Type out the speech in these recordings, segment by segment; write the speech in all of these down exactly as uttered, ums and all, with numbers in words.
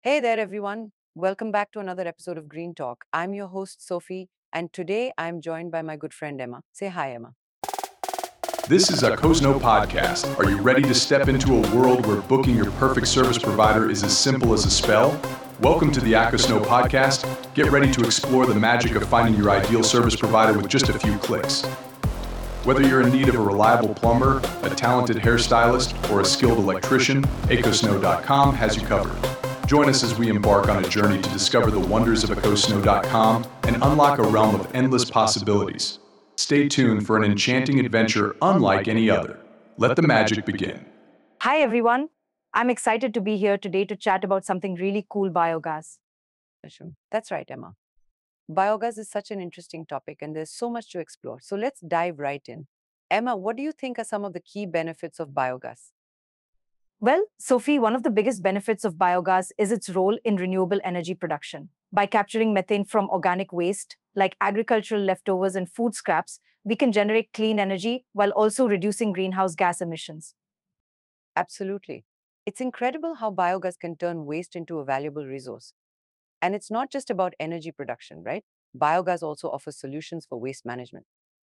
Hey there, everyone. Welcome back to another episode of Green Talk. I'm your host, Sophie, and today I'm joined by my good friend, Emma. Say hi, Emma. This is a Cosno podcast. Are you ready to step into a world where booking your perfect service provider is as simple as a spell? Welcome to the Acosno podcast. Get ready to explore the magic of finding your ideal service provider with just a few clicks. Whether you're in need of a reliable plumber, a talented hairstylist, or a skilled electrician, acosno dot com has you covered. Join us as we embark on a journey to discover the wonders of acosno dot com and unlock a realm of endless possibilities. Stay tuned for an enchanting adventure unlike any other. Let the magic begin. Hi, everyone. I'm excited to be here today to chat about something really cool, biogas. That's right, Emma. Biogas is such an interesting topic, and there's so much to explore. So let's dive right in. Emma, what do you think are some of the key benefits of biogas? Well, Sophie, one of the biggest benefits of biogas is its role in renewable energy production. By capturing methane from organic waste, like agricultural leftovers and food scraps, we can generate clean energy while also reducing greenhouse gas emissions. Absolutely. It's incredible how biogas can turn waste into a valuable resource. And it's not just about energy production, right? Biogas also offers solutions for waste management.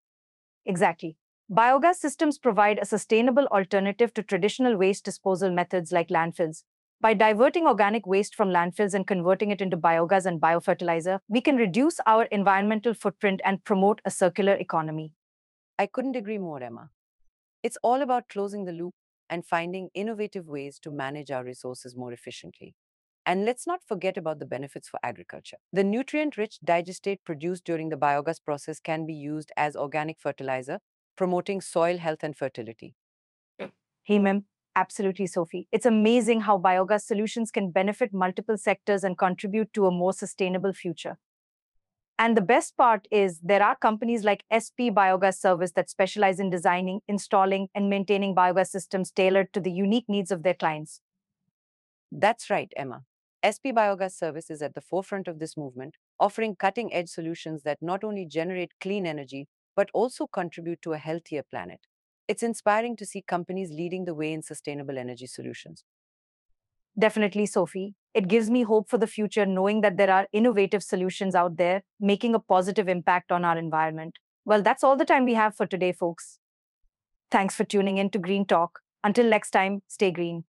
Exactly. Biogas systems provide a sustainable alternative to traditional waste disposal methods like landfills. By diverting organic waste from landfills and converting it into biogas and biofertilizer, we can reduce our environmental footprint and promote a circular economy. I couldn't agree more, Emma. It's all about closing the loop and finding innovative ways to manage our resources more efficiently. And let's not forget about the benefits for agriculture. The nutrient-rich digestate produced during the biogas process can be used as organic fertilizer, promoting soil health and fertility. Hey, ma'am. Absolutely, Sophie. It's amazing how biogas solutions can benefit multiple sectors and contribute to a more sustainable future. And the best part is there are companies like S P Biogas Service that specialize in designing, installing, and maintaining biogas systems tailored to the unique needs of their clients. That's right, Emma. S P Biogas Service is at the forefront of this movement, offering cutting-edge solutions that not only generate clean energy, but also contribute to a healthier planet. It's inspiring to see companies leading the way in sustainable energy solutions. Definitely, Sophie. It gives me hope for the future knowing that there are innovative solutions out there making a positive impact on our environment. Well, that's all the time we have for today, folks. Thanks for tuning in to Green Talk. Until next time, stay green.